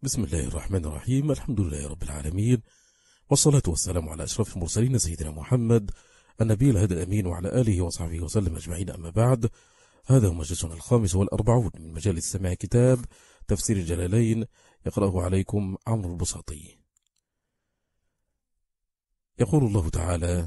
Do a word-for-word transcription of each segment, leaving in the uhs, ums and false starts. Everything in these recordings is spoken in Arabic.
بسم الله الرحمن الرحيم. الحمد لله رب العالمين، والصلاة والسلام على أشرف المرسلين سيدنا محمد النبي الهادي الأمين وعلى آله وصحبه وسلم أجمعين. أما بعد، هذا هو مجلسنا الخامس والأربعون من مجالس سماع كتاب تفسير الجلالين، يقرأه عليكم عمرو البساطي. يقول الله تعالى: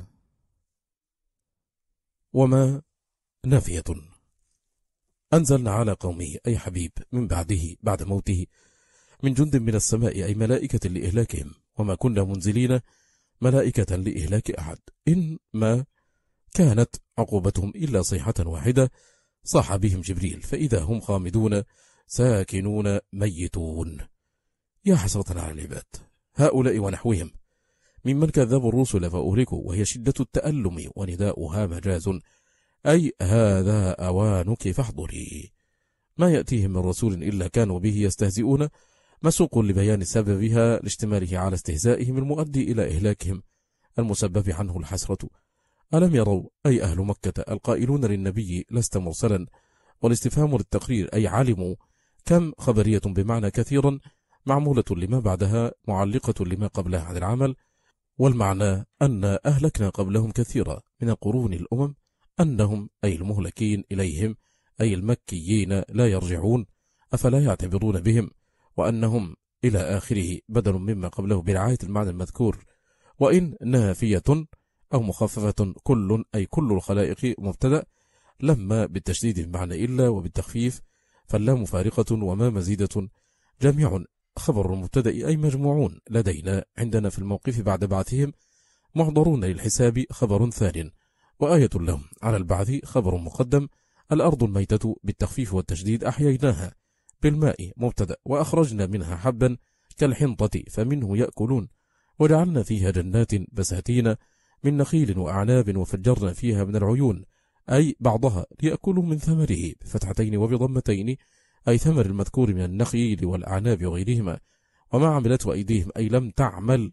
وما نافية أنزلنا على قومه أي حبيب من بعده بعد موته من جند من السماء أي ملائكة لإهلاكهم، وما كنا منزلين ملائكة لإهلاك أحد، إن ما كانت عقوبتهم إلا صيحة واحدة صاح بهم جبريل فإذا هم خامدون ساكنون ميتون. يا حسرة على العباد، هؤلاء ونحوهم ممن كذبوا الرسل فأهلكوا، وهي شدة التألم ونداؤها مجاز، أي هذا أوانك فاحضري. ما يأتيهم من رسول إلا كانوا به يستهزئون، مسوق لبيان سببها لاشتماله على استهزائهم المؤدي إلى إهلاكهم المسبب عنه الحسرة. ألم يروا أي أهل مكة القائلون للنبي لست مرسلا، والاستفهام للتقرير أي علموا، كم خبرية بمعنى كثيرا معمولة لما بعدها معلقة لما قبلها عن العمل، والمعنى أن أهلكنا قبلهم كثيرا من القرون الأمم، أنهم أي المهلكين إليهم أي المكيين لا يرجعون، أفلا يعتبرون بهم، وأنهم إلى آخره بدل مما قبله برعاية المعنى المذكور. وإن نافية أو مخففة كل أي كل الخلائق مبتدأ، لما بالتشديد بمعنى إلا وبالتخفيف، فاللام فارقة وما مزيدة، جميع خبر المبتدأ أي مجموعون لدينا عندنا في الموقف بعد بعثهم، محضرون للحساب خبر ثان، وآية لهم على البعث خبر مقدم، الأرض الميتة بالتخفيف والتشديد أحييناها بالماء مبتدأ، وأخرجنا منها حبا كالحنطة فمنه يأكلون، وجعلنا فيها جنات بساتين من نخيل وأعناب وفجرنا فيها من العيون، أي بعضها ليأكلوا من ثمره بفتحتين وبضمتين، أي ثمر المذكور من النخيل والأعناب وغيرهما، وما عملته أيديهم أي لم تعمل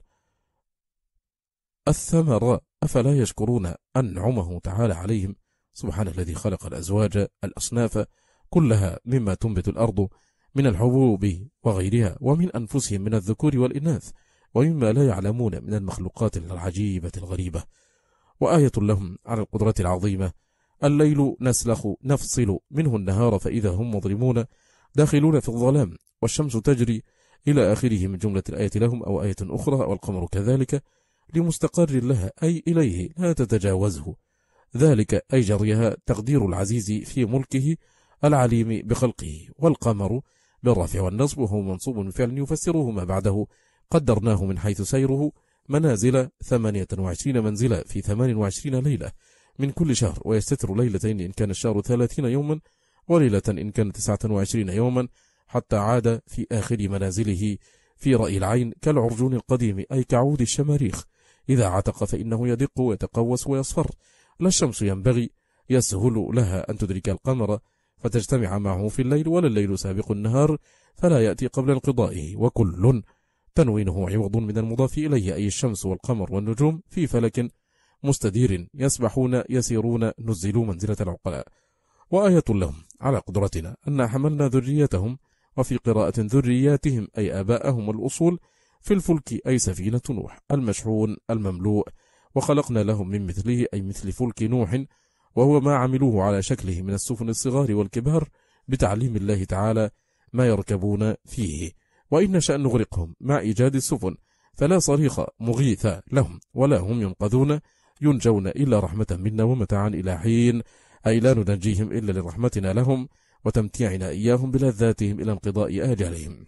الثمر، أفلا يشكرون أنعمه تعالى عليهم. سبحان الذي خلق الأزواج الأصناف كلها مما تنبت الأرض من الحبوب وغيرها، ومن أنفسهم من الذكور والإناث، ومما لا يعلمون من المخلوقات العجيبة الغريبة. وآية لهم على القدرة العظيمة، الليل نسلخ نفصل منه النهار فإذا هم مظلمون داخلون في الظلام، والشمس تجري إلى آخره من جملة الآية لهم، أو آية أخرى والقمر كذلك لمستقر لها أي إليه لا تتجاوزه، ذلك أي جريها تقدير العزيز في ملكه العليم بخلقه، والقمر بالرفع والنصب وهو منصوب من فعل يفسره ما بعده، قدرناه من حيث سيره منازل ثمانية وعشرين منزلة في ثمان وعشرين ليلة من كل شهر، ويستتر ليلتين إن كان الشهر ثلاثين يوما، وليلة إن كان تسعة وعشرين يوما، حتى عاد في آخر منازله في رأي العين كالعرجون القديم أي كعود الشماريخ، إذا عتق فإنه يدق ويتقوس ويصفر. لا الشمس ينبغي يسهل لها أن تدرك القمر فتجتمع معه في الليل، ولا الليل سابق النهار فلا يأتي قبل انقضائه، وكل تنوينه عوض من المضاف إليه أي الشمس والقمر والنجوم في فلك مستدير يسبحون يسيرون نزلوا منزلة العقلاء. وآية لهم على قدرتنا أن حملنا ذريتهم، وفي قراءة ذرياتهم أي آباءهم والأصول، في الفلك أي سفينة نوح المشحون المملوء، وخلقنا لهم من مثله أي مثل فلك نوح، وهو ما عملوه على شكله من السفن الصغار والكبار بتعليم الله تعالى ما يركبون فيه، وإن نشأ نغرقهم مع إيجاد السفن فلا صريخ مغيث لهم ولا هم ينقذون ينجون إلا رحمة منا ومتاعا إلى حين، أي لا ننجيهم إلا لرحمتنا لهم وتمتيعنا إياهم بلذاتهم إلى انقضاء آجالهم.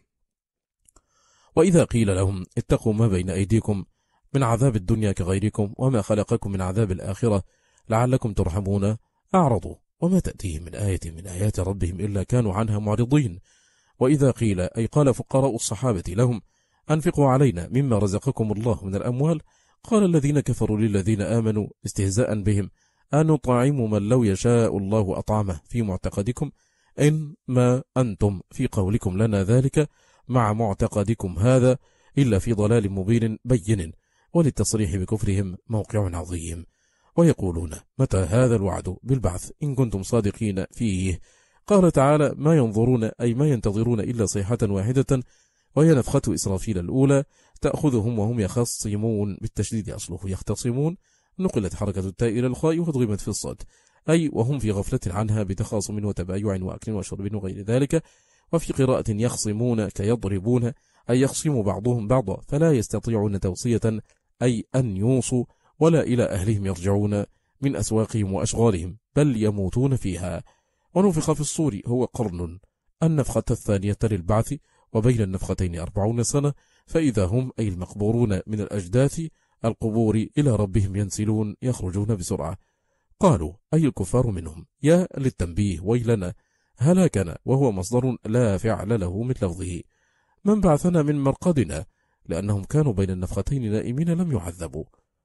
وإذا قيل لهم اتقوا ما بين أيديكم من عذاب الدنيا كغيركم وما خلقكم من عذاب الآخرة لعلكم ترحمون أعرضوا، وما تأتيهم من آية من آيات ربهم إلا كانوا عنها معرضين. وإذا قيل أي قال فقراء الصحابة لهم أنفقوا علينا مما رزقكم الله من الأموال، قال الذين كفروا للذين آمنوا استهزاء بهم أنطعم من لو يشاء الله أطعمه في معتقدكم، إن ما أنتم في قولكم لنا ذلك مع معتقدكم هذا إلا في ضلال مبين بين، وللتصريح بكفرهم موقع عظيم. ويقولون متى هذا الوعد بالبعث إن كنتم صادقين فيه، قال تعالى ما ينظرون أي ما ينتظرون إلا صيحة واحدة وهي نفخة إسرافيل الأولى تأخذهم وهم يخصمون، بالتشديد أصله يختصمون، نقلت حركة التاء إلى الخاء وأضغمت في الصاد، أي وهم في غفلة عنها بتخاصم وتبايع وأكل وشرب وغير ذلك. وفي قراءة يخصمون كيضربون، أي يخصم بعضهم بعضا فلا يستطيعون توصية، أي أن يوصوا ولا إلى أهلهم يرجعون من أسواقهم وأشغالهم، بل يموتون فيها. ونفخ في الصور هو قرن، النفخة الثانية للبعث، وبين النفختين أربعون سنة، فإذا هم أي المقبورون من الأجداث القبور إلى ربهم ينسلون، يخرجون بسرعة. قالوا أي الكفار منهم، يا للتنبيه ويلنا هلاكنا، وهو مصدر لا فعل له من لفظه، من بعثنا من مرقدنا، لأنهم كانوا بين النفختين نائمين لم يعذبوا.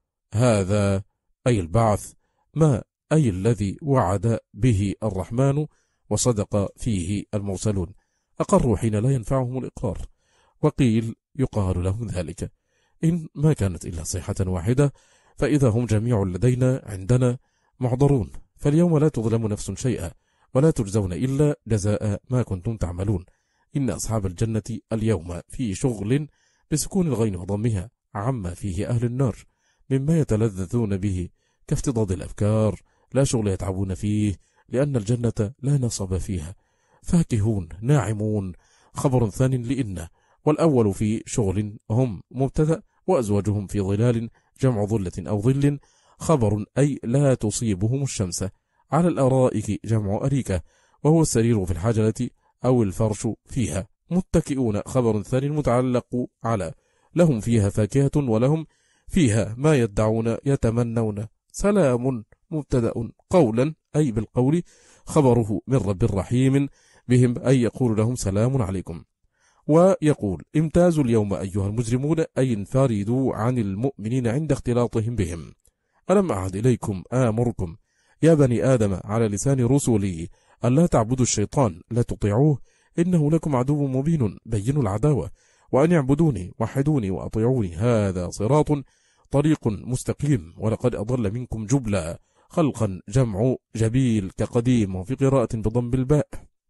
هذا أي البعث ما أي الذي وعد به الرحمن وصدق فيه المرسلون، أقروا حين لا ينفعهم الإقرار. وقيل يقال لهم ذلك إن ما كانت إلا صيحة واحدة، فإذا هم جميع لدينا عندنا محضرون، فاليوم لا تظلم نفس شيئا ولا تجزون إلا جزاء ما كنتم تعملون. إن أصحاب الجنة اليوم في شغل، بسكون الغين وضمها، عما فيه أهل النار مما يتلذذون به كافتضاد الأفكار، لا شغل يتعبون فيه، لأن الجنة لا نصب فيها، فاكهون ناعمون. خبر ثان لإن، والأول في شغل هم مبتدأ، وأزواجهم في ظلال جمع ظلة أو ظل، خبر أي لا تصيبهم الشمس، على الأرائك جمع أريكة، وهو السرير في الحجلة أو الفرش فيها، متكئون خبر ثاني متعلق على، لهم فيها فاكهة ولهم فيها ما يدعون يتمنون. سلام مبتدأ، قولا أي بالقول، خبره من رب رحيم بهم، أي يقول لهم سلام عليكم. ويقول امتازوا اليوم أيها المجرمون، أي انفردوا عن المؤمنين عند اختلاطهم بهم. ألم أعهد إليكم آمركم يا بني آدم على لسان رسلي ألا تعبدوا الشيطان، لا تطيعوه إنه لكم عدو مبين بين العداوة، وأن يعبدوني وحدوني وأطيعوني، هذا صراط طريق مستقيم. ولقد أضل منكم جبلا، خلقا جمع جبيل كقديم، وفي قراءة بضم الباء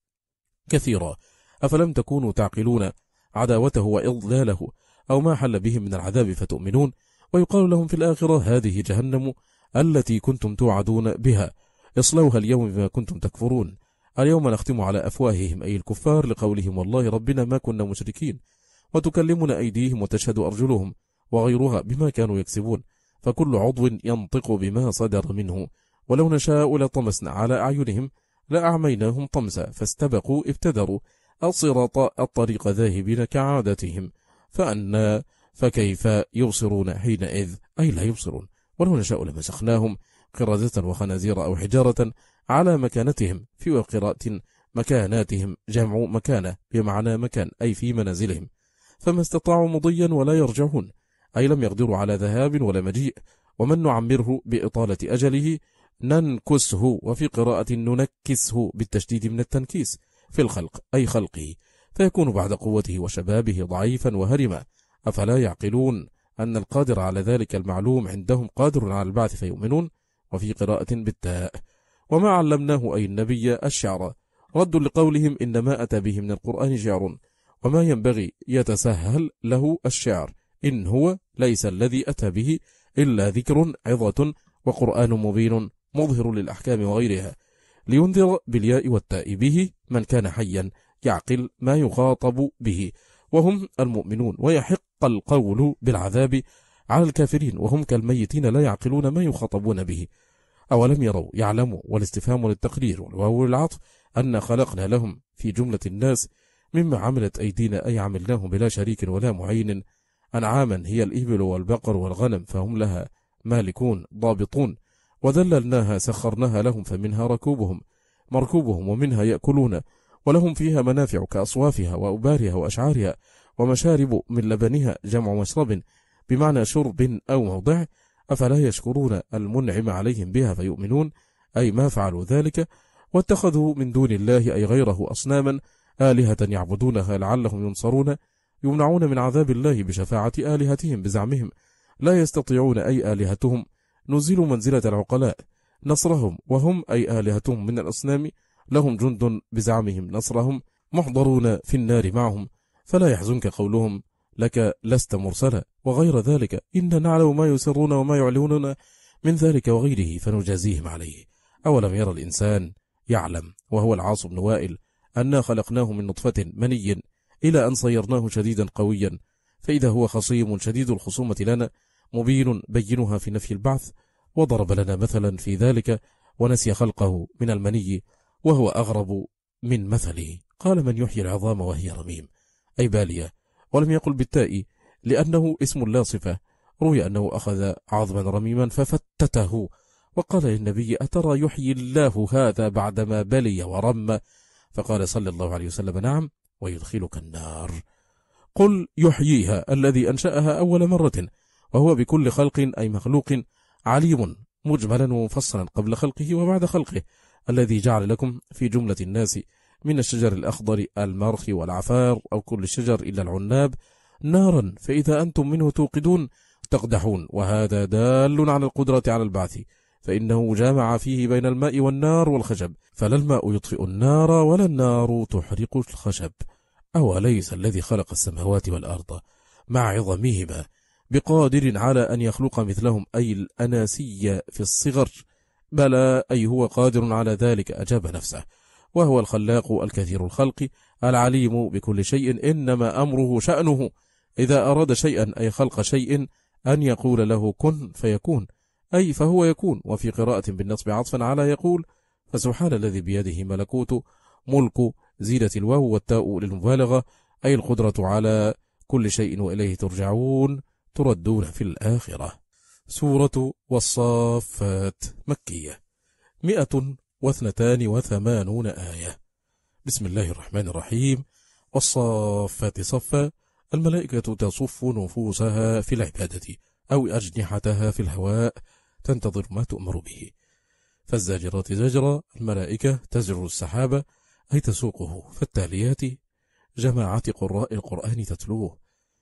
كثيرا. أفلم تكونوا تعقلون عداوته وإضلاله، أو ما حل بهم من العذاب فتؤمنون. ويقال لهم في الآخرة هذه جهنم التي كنتم توعدون بها، اصلوها اليوم بما كنتم تكفرون. اليوم نختم على أفواههم أي الكفار لقولهم والله ربنا ما كنا مشركين، وتكلمنا أيديهم وتشهد أرجلهم وغيرها بما كانوا يكسبون، فكل عضو ينطق بما صدر منه. ولو نشاء لطمسنا على أعينهم لأعميناهم طمسا، فاستبقوا ابتدروا الصراط الطريق ذاهبين كعادتهم، فأنا فكيف يبصرون حينئذ، أي لا يبصرون. ولو نشاء لمسخناهم قردة وخنازير أو حجارة على مكانتهم، في قراءة مكاناتهم جمع مكانة بمعنى مكان، أي في منازلهم، فما استطاعوا مضيا ولا يرجعون، أي لم يقدروا على ذهاب ولا مجيء. ومن نعمره بإطالة أجله ننكسه، وفي قراءة ننكسه بالتشديد من التنكيس في الخلق، أي خلقه، فيكون بعد قوته وشبابه ضعيفا وهرما. أفلا يعقلون أن القادر على ذلك المعلوم عندهم قادر على البعث فيؤمنون. وفي قراءة بالتاء. وما علمناه أي النبي الشعر، رد لقولهم إنما أتى به من القرآن شعر، وما ينبغي يتسهل له الشعر، إن هو ليس الذي أتى به إلا ذكر عظة وقرآن مبين مظهر للأحكام وغيرها، لينذر بالياء والتاء به من كان حيا يعقل ما يخاطب به، وهم المؤمنون، ويحق القول بالعذاب على الكافرين وهم كالميتين لا يعقلون ما يخاطبون به. أولم يروا يعلموا، والاستفهام للتقرير والواو للعطف، أن خلقنا لهم في جملة الناس مما عملت أيدينا، أي عملناهم بلا شريك ولا معين، أنعاما هي الإبل والبقر والغنم، فهم لها مالكون ضابطون، وذللناها سخرناها لهم، فمنها ركوبهم مركوبهم ومنها يأكلون، ولهم فيها منافع كأصوافها وأبارها وأشعارها، ومشارب من لبنها جمع مشرب بمعنى شرب أو موضع. أفلا يشكرون المنعم عليهم بها فيؤمنون، أي ما فعلوا ذلك، واتخذوا من دون الله أي غيره أصناما آلهة يعبدونها لعلهم ينصرون، يمنعون من عذاب الله بشفاعة آلهتهم بزعمهم، لا يستطيعون أي آلهتهم نزلوا منزلة العقلاء نصرهم، وهم أي آلهتهم من الأصنام لهم جند بزعمهم نصرهم، محضرون في النار معهم، فلا يحزنك قولهم لك لست مرسلا وغير ذلك، إن نعلم ما يسرون وما يعلنون من ذلك وغيره فنجازيهم عليه. أولم يرى الإنسان يعلم وهو العاص بن وائل أنا خلقناه من نطفة مني إلى أن صيرناه شديدا قويا فإذا هو خصيم شديد الخصومة لنا مبين بينها في نفي البعث، وضرب لنا مثلا في ذلك ونسي خلقه من المني وهو أغرب من مثله. قال من يحيي العظام وهي رميم أي بالية، ولم يقل بالتاء لأنه اسم لا صفة. روي أنه أخذ عظما رميما ففتته وقال للنبي أترى يحيي الله هذا بعدما بلي ورم؟ فقال صلى الله عليه وسلم نعم ويدخلك النار. قل يحييها الذي أنشأها أول مرة وهو بكل خلق أي مخلوق عليم مجملا ومفصلا قبل خلقه وبعد خلقه، الذي جعل لكم في جملة الناس من الشجر الأخضر المرخ والعفار أو كل الشجر إلا العناب نارا فإذا أنتم منه توقدون تقدحون، وهذا دال على القدرة على البعث، فإنه جامع فيه بين الماء والنار والخشب، فلا الماء يطفئ النار ولا النار تحرق الخشب. أوليس الذي خلق السماوات والأرض مع عظمهما بقادر على أن يخلق مثلهم أي الأناسي في الصغر؟ بلى أي هو قادر على ذلك أجاب نفسه، وهو الخلاق الكثير الخلق العليم بكل شيء، إنما أمره شأنه إذا أراد شيئا أي خلق شيء أن يقول له كن فيكون، أي فهو يكون. وفي قراءة بالنصب عطفا على يقول فسبحان الذي بيده ملكوت ملك زيدة الواو والتاء للمبالغة أي القدرة على كل شيء وإليه ترجعون تردون في الآخرة. سورة والصافات مكية مئة واثنتان وثمانون آية. بسم الله الرحمن الرحيم. والصافات صفا الملائكة تصف نفوسها في العبادة أو أجنحتها في الهواء تنتظر ما تؤمر به. فالزاجرات زجرا الملائكة تزجر السحابة أي تسوقه. فالتاليات جماعة قراء القرآن تتلوه.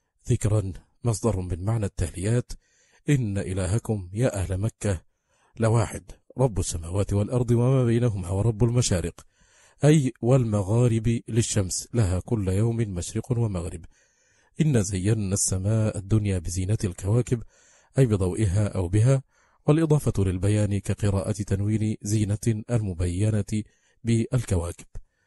ذكرا مصدر من معنى التاليات إن إلهكم يا أهل مكة لواحد رب السماوات والأرض وما بينهما ورب المشارق أي والمغارب للشمس لها كل يوم مشرق ومغرب. إن زينا السماء الدنيا بزينة الكواكب أي بضوئها أو بها، والإضافة للبيان كقراءة تنوين زينة المبينة بالكواكب.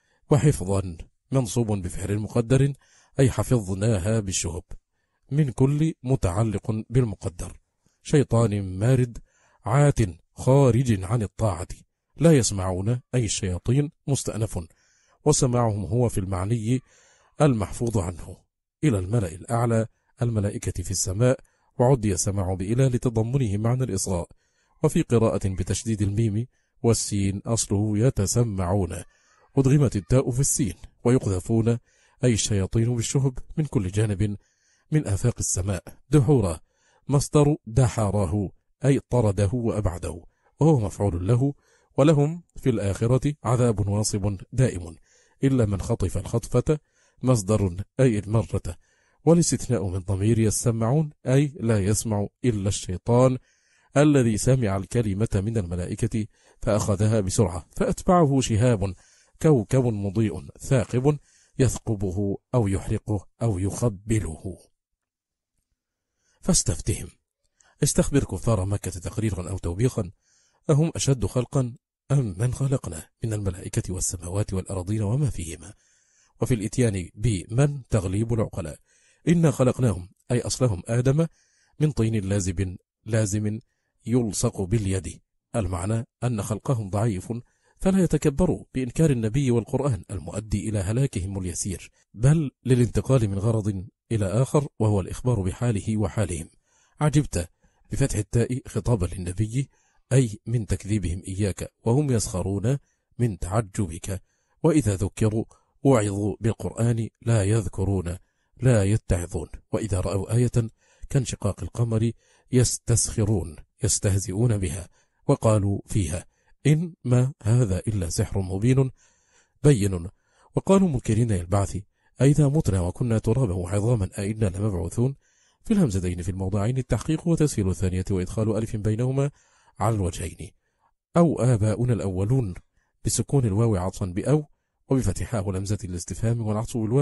وحفظا منصوب بفعل مقدر أي حفظناها بالشهب من كل متعلق بالمقدر. شيطان مارد عات خارج عن الطاعة لا يسمعون أي الشياطين مستأنف، وسماعهم هو في المعني المحفوظ عنه. إلى الملأ الأعلى الملائكة في السماء، وعدي سماع بإلى لتضمنه معنى الإصغاء. وفي قراءة بتشديد الميم والسين أصله يتسمعون، أدغمت التاء في السين. ويقذفون أي الشياطين بالشهب من كل جانب من آفاق السماء. دحورا مصدر دحره أي طرده وأبعده، وهو مفعول له. ولهم في الآخرة عذاب واصب دائم إلا من خطف الخطفة مصدر أي المرة. والاستثناء من ضمير يسمعون أي لا يسمع إلا الشيطان الذي سمع الكلمة من الملائكة فأخذها بسرعة فأتبعه شهاب كوكب مضيء ثاقب يثقبه أو يحرقه أو يخبله. فاستفتهم استخبر كفار مكة تقريرا أو توبيخا أهم أشد خلقا أم من خلقنا من الملائكة والسماوات والأرضين وما فيهما. وفي الإتيان بمن تغليب العقلاء. إنا خلقناهم أي أصلهم آدم من طين لازب لازم يلصق باليد. المعنى أن خلقهم ضعيف فلا يتكبروا بإنكار النبي والقرآن المؤدي إلى هلاكهم اليسير، بل للانتقال من غرض إلى آخر وهو الإخبار بحاله وحالهم. عجبت بفتح التاء خطابا للنبي أي من تكذيبهم إياك، وهم يسخرون من تعجبك. وإذا ذكروا وعظوا بالقرآن لا يذكرون لا يتعظون. وإذا رأوا آية كانشقاق القمر يستسخرون يستهزئون بها، وقالوا فيها إن ما هذا إلا سحر مبين بين. وقالوا منكرين البعث أئذا متنا وكنا ترابا وعظاما أئنا لمبعوثون. في الهمزتين في الموضعين التحقيق وتسهيل الثانية وإدخال ألف بينهما على الوجهين. أو آباؤنا الأولون بسكون الواو عطفا بأو، وبفتحاه لمزة الاستفهام والعطف بالواو،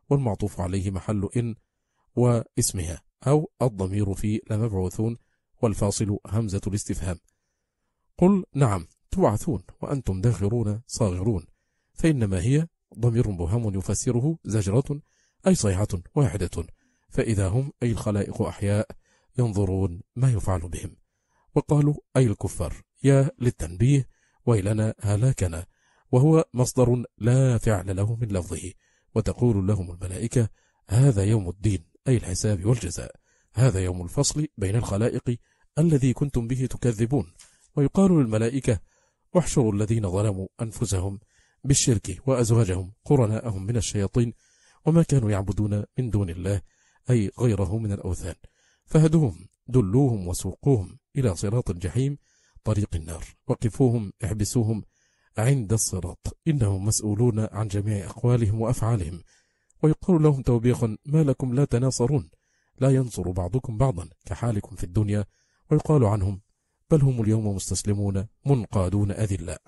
والمعطوف عليه محل إن واسمها، أو الضمير في لمبعوثون والفاصل همزة الاستفهام. قل نعم تبعثون وأنتم داخرون صاغرون، فإنما هي ضمير مبهم يفسره زجرة أي صيحة واحدة، فإذا هم أي الخلائق أحياء ينظرون ما يفعل بهم. وقالوا أي الكفار يا للتنبيه ويلنا هلاكنا، وهو مصدر لا فعل له من لفظه. وتقول لهم الملائكة هذا يوم الدين أي الحساب والجزاء، هذا يوم الفصل بين الخلائق الذي كنتم به تكذبون. ويقال للملائكة احشروا الذين ظلموا أنفسهم بالشرك وأزواجهم قرناءهم من الشياطين وما كانوا يعبدون من دون الله أي غيره من الأوثان، فهدوهم دلوهم وسوقوهم إلى صراط الجحيم طريق النار، وقفوهم احبسوهم عند الصراط إنهم مسؤولون عن جميع أقوالهم وأفعالهم. ويقال لهم توبيخا ما لكم لا تناصرون، لا ينصر بعضكم بعضا كحالكم في الدنيا. ويقال عنهم بل هم اليوم مستسلمون منقادون أذلاء.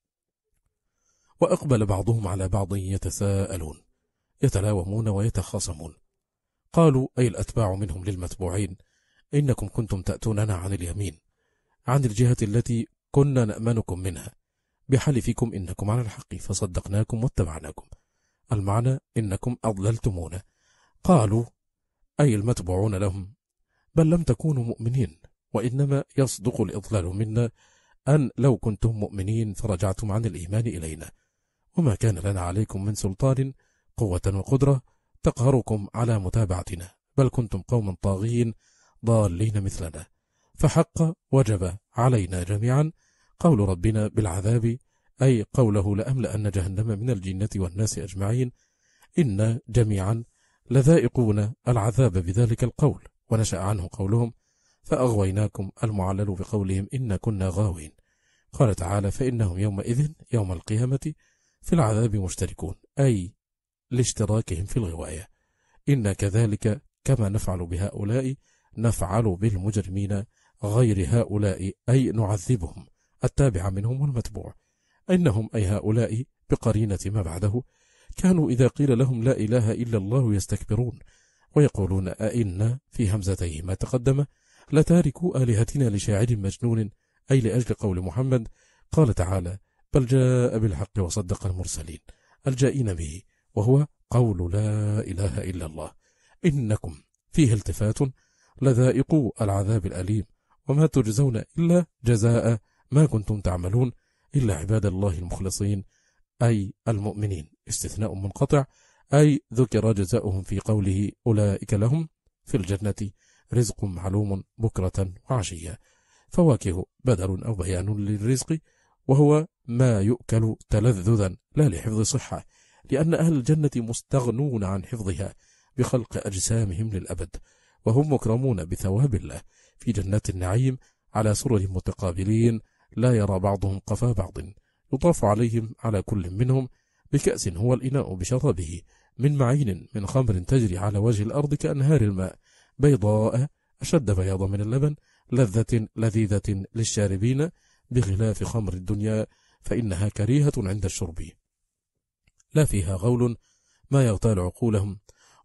وأقبل بعضهم على بعض يتساءلون يتلاومون ويتخاصمون. قالوا أي الأتباع منهم للمتبوعين إنكم كنتم تأتوننا عن اليمين، عن الجهة التي كنا نأمنكم منها، بحلفكم إنكم على الحق فصدقناكم واتبعناكم، المعنى إنكم أضللتمونا. قالوا أي المتبوعون لهم بل لم تكونوا مؤمنين، وإنما يصدق الإضلال منا أن لو كنتم مؤمنين فرجعتم عن الإيمان إلينا، وما كان لنا عليكم من سلطان قوة وقدرة تقهركم على متابعتنا، بل كنتم قوما طاغين ضالين مثلنا، فحق وجب علينا جميعا قول ربنا بالعذاب، أي قوله لأملأن جهنم من الجنة والناس أجمعين، إن جميعا لذائقون العذاب بذلك القول. ونشأ عنه قولهم فأغويناكم المعلل بقولهم إن كنا غاوين. قال تعالى فإنهم يومئذ يوم القيامة في العذاب مشتركون، أي لاشتراكهم في الغواية. إن كذلك كما نفعل بهؤلاء نفعل بالمجرمين غير هؤلاء، أي نعذبهم التابع منهم والمتبوع. إنهم أي هؤلاء بقرينة ما بعده كانوا إذا قيل لهم لا إله إلا الله يستكبرون ويقولون أئنا في همزتيه ما تقدم لتاركوا آلهتنا لشاعر مجنون، أي لأجل قول محمد. قال تعالى بل جاء بالحق وصدق المرسلين الجائين به، وهو قول لا إله إلا الله. إنكم فيه التفات لذائقوا العذاب الأليم وما تجزون إلا جزاء ما كنتم تعملون إلا عباد الله المخلصين أي المؤمنين، استثناء منقطع، أي ذكر جزاؤهم في قوله أولئك لهم في الجنة رزق معلوم بكرة وعشية. فواكه بدل أو بيان للرزق، وهو ما يؤكل تلذذا لا لحفظ صحة، لأن أهل الجنة مستغنون عن حفظها بخلق أجسامهم للأبد، وهم مكرمون بثواب الله في جنات النعيم على سرر متقابلين لا يرى بعضهم قفا بعض، يطاف عليهم على كل منهم بكأس هو الإناء بشرابه من معين من خمر تجري على وجه الأرض كأنهار الماء بيضاء أشد بياضا من اللبن لذة لذيذة للشاربين، بخلاف خمر الدنيا فإنها كريهة عند الشرب، لا فيها غول ما يغتال عقولهم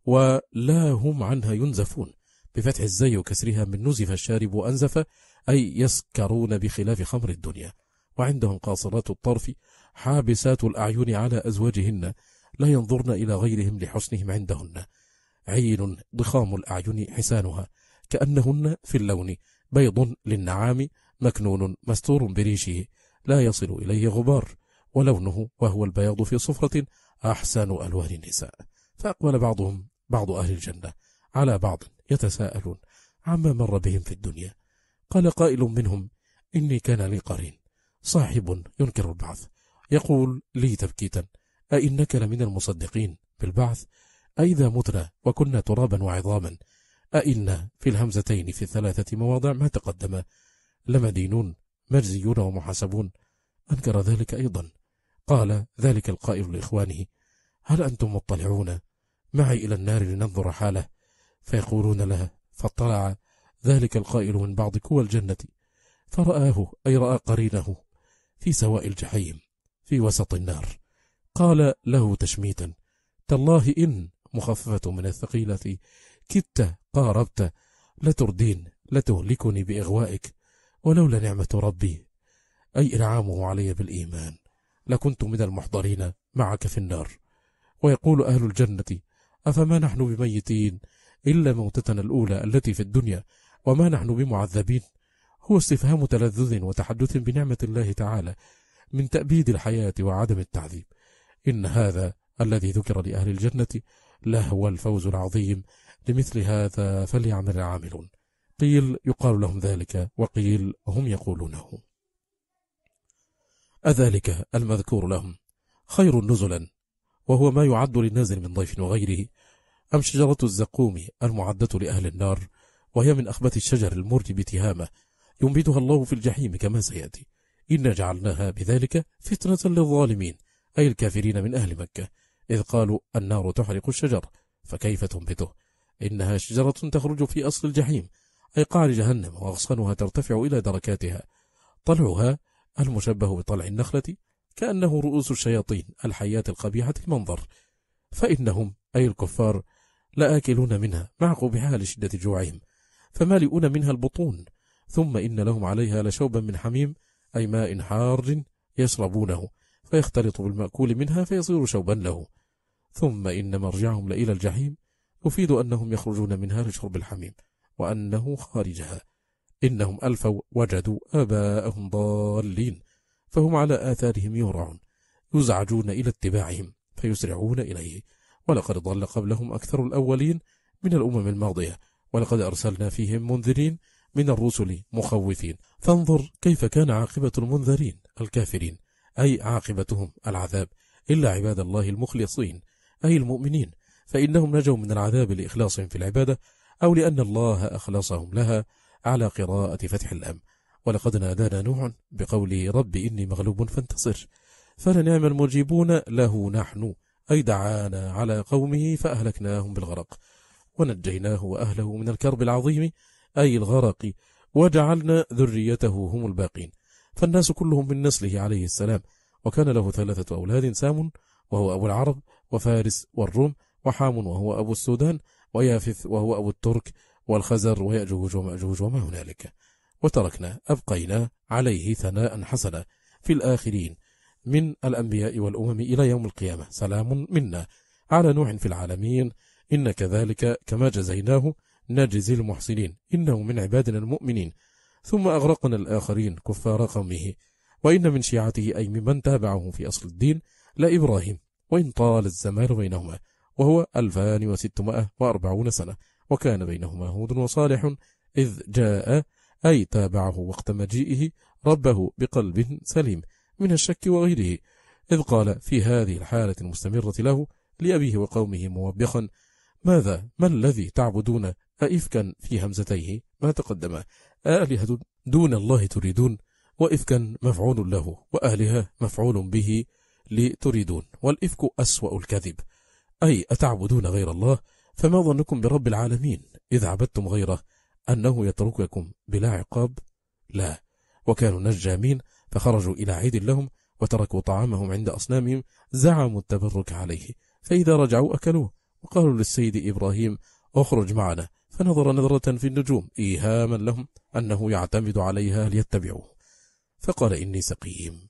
ولا هم عنها ينزفون، بفتح الزي وكسرها من نزف الشارب وأنزف، أي يسكرون بخلاف خمر الدنيا. وعندهم قاصرات الطرف حابسات الأعين على أزواجهن لا ينظرن إلى غيرهم لحسنهم عندهن، عين ضخام الأعين حسانها كأنهن في اللون بيض للنعام مكنون مستور بريشه لا يصل إليه غبار، ولونه وهو البياض في صفرة أحسن ألوان النساء. فأقبل بعضهم بعض أهل الجنة على بعض يتساءلون عما مر بهم في الدنيا. قال قائل منهم إني كان لي قرين صاحب ينكر البعث يقول لي تبكيتا أئنك لمن المصدقين بالبعث، أئذا متنا وكنا ترابا وعظاما، أئنا في الهمزتين في الثلاثة مواضع ما تقدم لمدينون مجزيون ومحاسبون. أنكر ذلك أيضا. قال ذلك القائل لإخوانه هل أنتم مطلعون معي إلى النار لننظر حاله؟ فيقولون لها. فاطلع ذلك القائل من بعض كوى الجنة فرآه، أي رأى قرينه في سواء الجحيم في وسط النار. قال له تشميتا تالله إن مخففة من الثقيلة، كدت قاربت لتردين لتهلكني بإغوائك، ولولا نعمة ربي أي إنعامه علي بالإيمان لكنت من المحضرين معك في النار. ويقول أهل الجنة: أفما نحن بميتين إلا موتتنا الأولى التي في الدنيا وما نحن بمعذبين. هو استفهام تلذذ وتحدث بنعمة الله تعالى من تأبيد الحياة وعدم التعذيب. إن هذا الذي ذكر لأهل الجنة لهو الفوز العظيم، لمثل هذا فليعمل العاملون. قيل يقال لهم ذلك، وقيل هم يقولونه. أذلك المذكور لهم خير نزلا، وهو ما يعد للنازل من ضيف وغيره، أم شجرة الزقوم المعدة لأهل النار، وهي من أخبث الشجر المرجب تهامة ينبتها الله في الجحيم كما سيأتي. إنا جعلناها بذلك فتنة للظالمين، أي الكافرين من أهل مكة، إذ قالوا النار تحرق الشجر فكيف تنبته. إنها شجرة تخرج في أصل الجحيم، أي قعر جهنم، وأغصانها ترتفع إلى دركاتها. طلعها المشبه بطلع النخلة كأنه رؤوس الشياطين الحيات القبيحة المنظر، فإنهم أي الكفار لآكلون منها مع قبحها لشدة جوعهم، فمالئون منها البطون. ثم إن لهم عليها لشوبا من حميم، أي ماء حار يشربونه فيختلط بالمأكول منها فيصير شوبا له. ثم إن مرجعهم لإلى الجحيم، يفيد أنهم يخرجون منها لشرب الحميم وأنه خارجها. إنهم ألفوا وجدوا آباءهم ضالين، فهم على آثارهم يهرعون، يزعجون إلى اتباعهم فيسرعون إليه. ولقد ضل قبلهم أكثر الأولين من الأمم الماضية، ولقد أرسلنا فيهم منذرين من الرسل مخوفين، فانظر كيف كان عاقبة المنذرين الكافرين، أي عاقبتهم العذاب، إلا عباد الله المخلصين أي المؤمنين، فإنهم نجوا من العذاب لإخلاصهم في العبادة، أو لأن الله أخلصهم لها، على قراءة فتح الأم. ولقد نادانا نوح بقوله رب إني مغلوب فانتصر، فلنعم المجيبون له نحن، أي دعانا على قومه فأهلكناهم بالغرق، ونجيناه وأهله من الكرب العظيم أي الغرق، وجعلنا ذريته هم الباقين. فالناس كلهم من نسله عليه السلام. وكان له ثلاثة أولاد: سام وهو أبو العرب، وفارس والروم، وحام وهو أبو السودان، ويافث وهو أبو الترك، والخزر ويأجوج ومأجوج وما هنالك. وتركنا أبقينا عليه ثناء حسنا في الآخرين من الأنبياء والأمم إلى يوم القيامة، سلام منا على نوح في العالمين، إن كذلك كما جزيناه نجزي المحسنين، إنه من عبادنا المؤمنين. ثم أغرقنا الآخرين كفار قومه. وإن من شيعته أي ممن تابعه في أصل الدين لإبراهيم، وإن طال الزمان بينهما، وهو ألفان وستمائة وأربعون سنة، وكان بينهما هود وصالح إذ جاء، أي تابعه وقت مجيئه ربه بقلب سليم من الشك وغيره، إذ قال في هذه الحالة المستمرة له لأبيه وقومه موبخا: ماذا ما الذي تعبدون أئفكا في همزتيه ما تقدم، آلهة دون الله تريدون، وإفكا مفعول له، وآلهة مفعول به لتريدون، والإفك أسوأ الكذب، أي أتعبدون غير الله، فما ظنكم برب العالمين إذ عبدتم غيره أنه يترككم بلا عقاب؟ لا. وكانوا نجامين فخرجوا إلى عيد لهم وتركوا طعامهم عند أصنامهم، زعموا التبرك عليه، فإذا رجعوا أكلوه، وقالوا للسيد إبراهيم اخرج معنا، فنظر نظرة في النجوم إيهاما لهم أنه يعتمد عليها ليتبعوه، فقال إني سقيم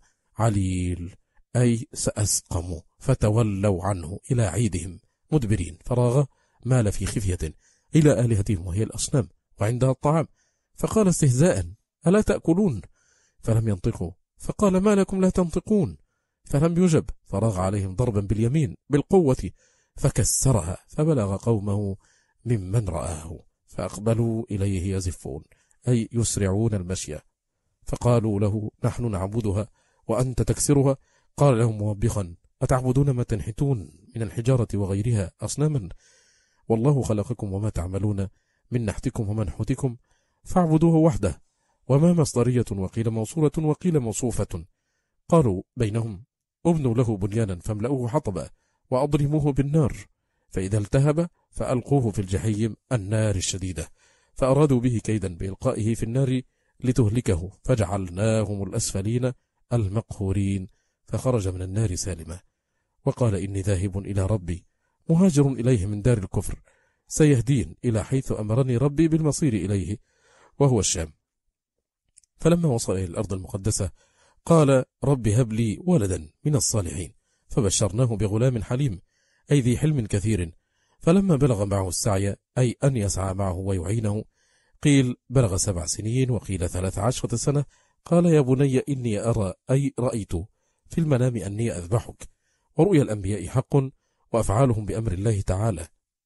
عليل، أي سأسقم، فتولوا عنه إلى عيدهم مدبرين، فراغ مال في خفية إلى آلهتهم وهي الأصنام وعندها الطعام، فقال استهزاء ألا تأكلون؟ فلم ينطقوا، فقال ما لكم لا تنطقون؟ فلم يجب، فراغ عليهم ضربا باليمين بالقوة فكسرها، فبلغ قومه ممن رآه، فأقبلوا إليه يزفون، أي يسرعون المشي، فقالوا له نحن نعبدها وأنت تكسرها. قال لهم موبخا أتعبدون ما تنحتون من الحجارة وغيرها أصناما، والله خلقكم وما تعملون من نحتكم ومنحوتكم، فاعبدوه وحده. وما مصدرية وقيل موصولة وقيل موصوفة. قالوا بينهم ابنوا له بنيانا فاملأوه حطبا وأضرموه بالنار، فإذا التهب فألقوه في الجحيم النار الشديدة، فأرادوا به كيدا بإلقائه في النار لتهلكه، فجعلناهم الأسفلين المقهورين، فخرج من النار سالما، وقال إني ذاهب إلى ربي مهاجر إليه من دار الكفر، سيهدين إلى حيث أمرني ربي بالمصير إليه وهو الشام. فلما وصل إلى الأرض المقدسة قال رب هب لي ولدا من الصالحين، فبشرناه بغلام حليم أي ذي حلم كثير. فلما بلغ معه السعي أي أن يسعى معه ويعينه، قيل بلغ سبع سنين وقيل ثلاث عشرة سنة، قال يا بني إني أرى أي رأيت في المنام أني أذبحك، ورؤيا الأنبياء حق وأفعالهم بأمر الله تعالى،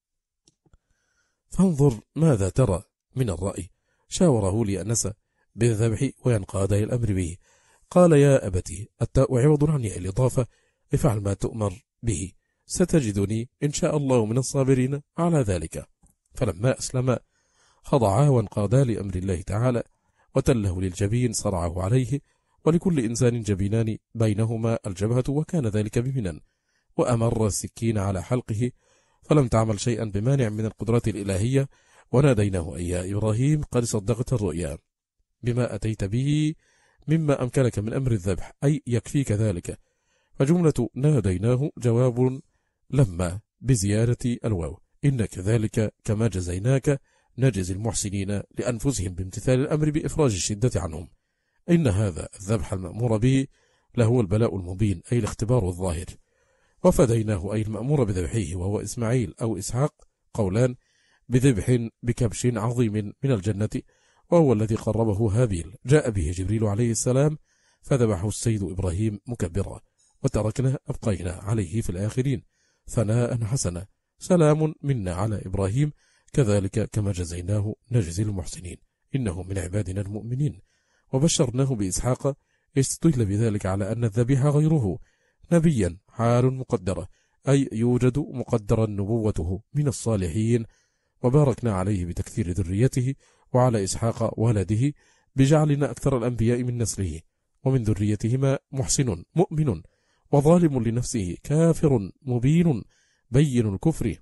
فانظر ماذا ترى من الرأي. شاوره ليأنس بالذبح وينقاد الأمر به. قال يا أبتي التاء عوض عن ياء الإضافة، افعل ما تؤمر به، ستجدني إن شاء الله من الصابرين على ذلك. فلما أسلم خضعا وانقادا لأمر الله تعالى وتله للجبين صرعه عليه، ولكل إنسان جبينان بينهما الجبهة، وكان ذلك بمنن، وأمر السكين على حلقه فلم تعمل شيئا بمانع من القدرات الإلهية. وناديناه أي يا إبراهيم قد صدقت الرؤيا بما أتيت به مما أمكنك من أمر الذبح، أي يكفيك ذلك. فجملة ناديناه جواب لما بزيادة الواو، إن كذلك كما جزيناك نجزي المحسنين لأنفسهم بامتثال الأمر بإفراج الشدة عنهم. إن هذا الذبح المأمور به لهو البلاء المبين، أي الاختبار الظاهر. وفديناه أي المأمور بذبحه وهو إسماعيل أو إسحاق، قولان، بذبح بكبش عظيم من الجنة وهو الذي قربه هابيل، جاء به جبريل عليه السلام فذبحه السيد إبراهيم مكبرا، وتركنا أبقينا عليه في الآخرين ثناء حسنا، سلام منا على إبراهيم كذلك كما جزيناه نجزي المحسنين إنه من عبادنا المؤمنين. وبشرناه بإسحاق، استدل بذلك على أن الذبيح غيره نبيا حال مقدرة، أي يوجد مقدرا نبوته من الصالحين. وباركنا عليه بتكثير ذريته وعلى إسحاق ولده بجعلنا أكثر الأنبياء من نسله، ومن ذريتهما محسن مؤمن وظالم لنفسه كافر مبين بين الكفر.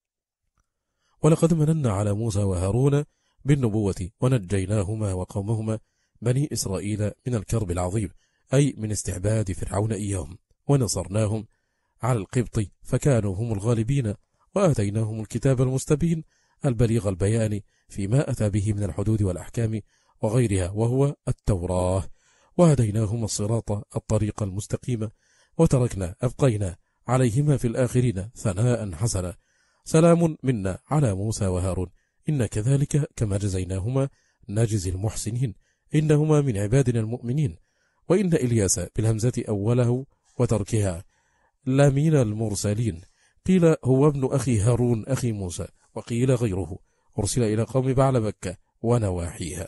ولقد مننا على موسى وهارون بالنبوة ونجيناهما وقومهما بني إسرائيل من الكرب العظيم، أي من استعباد فرعون إياهم، ونصرناهم على القبط فكانوا هم الغالبين، وآتيناهم الكتاب المستبين البليغ البيان فيما أتى به من الحدود والأحكام وغيرها وهو التوراة، وهديناهم الصراط الطريق المستقيم، وتركنا أبقينا عليهما في الآخرين ثناء حسنا، سلام منا على موسى وهارون إن كذلك كما جزيناهما نجزي المحسنين إنهما من عبادنا المؤمنين. وإن إلياس بالهمزة أوله وتركها لمن المرسلين، قيل هو ابن أخي هارون أخي موسى، وقيل غيره أرسل إلى قوم بعلبكة ونواحيها،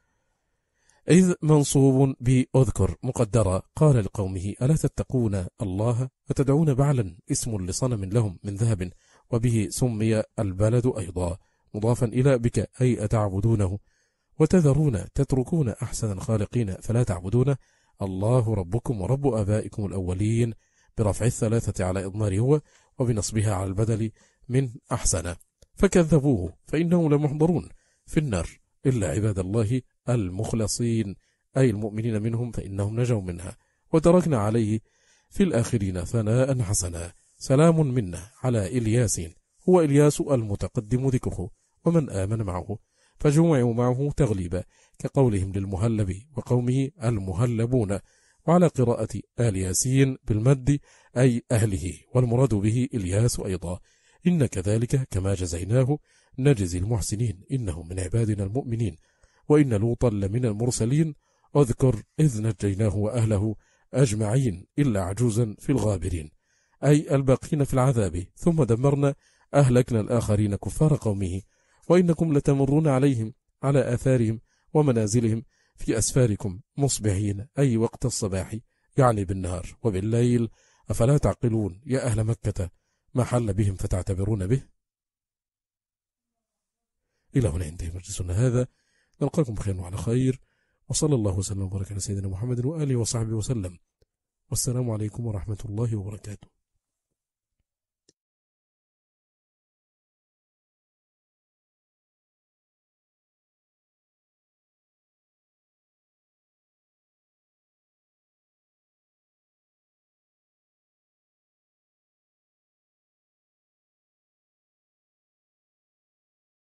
إذ منصوب بأذكر مقدرة. قال لقومه ألا تتقون الله وتدعون بعلا اسم لصنم لهم من ذهب، وبه سمي البلد أيضا مضافا إلى بك أي أتعبدونه، وتذرون تتركون أحسن الخالقين فلا تعبدونه، الله ربكم ورب آبائكم الأولين، برفع الثلاثة على إضمار هو وبنصبها على البدل من أحسن. فكذبوه فإنهم لمحضرون في النار إلا عباد الله المخلصين أي المؤمنين منهم فإنهم نجوا منها. وتركنا عليه في الآخرين ثناء حسنا، سلام منا على إلياسين، هو إلياس المتقدم ذكره، ومن آمن معه، فجمعوا معه تغليبا كقولهم للمهلب وقومه المهلبون، وعلى قراءة آل ياسين بالمد أي أهله، والمراد به إلياس أيضا. إن كذلك كما جزيناه نجزي المحسنين إنه من عبادنا المؤمنين. وإن لوطا لمن المرسلين، أذكر إذ نجيناه وأهله أجمعين إلا عجوزا في الغابرين، أي الباقين في العذاب، ثم دمرنا أهلكنا الآخرين كفار قومه. وإنكم لتمرون عليهم على آثارهم ومنازلهم في أسفاركم مصبحين، أي وقت الصباح يعني بالنهار، وبالليل أفلا تعقلون يا أهل مكة ما حل بهم فتعتبرون به. إلى هنا ينتهي مجلسنا هذا، نلقاكم بخير وعلى خير، وصلى الله وسلم وبارك على سيدنا محمد وآله وصحبه وسلم، والسلام عليكم ورحمة الله وبركاته.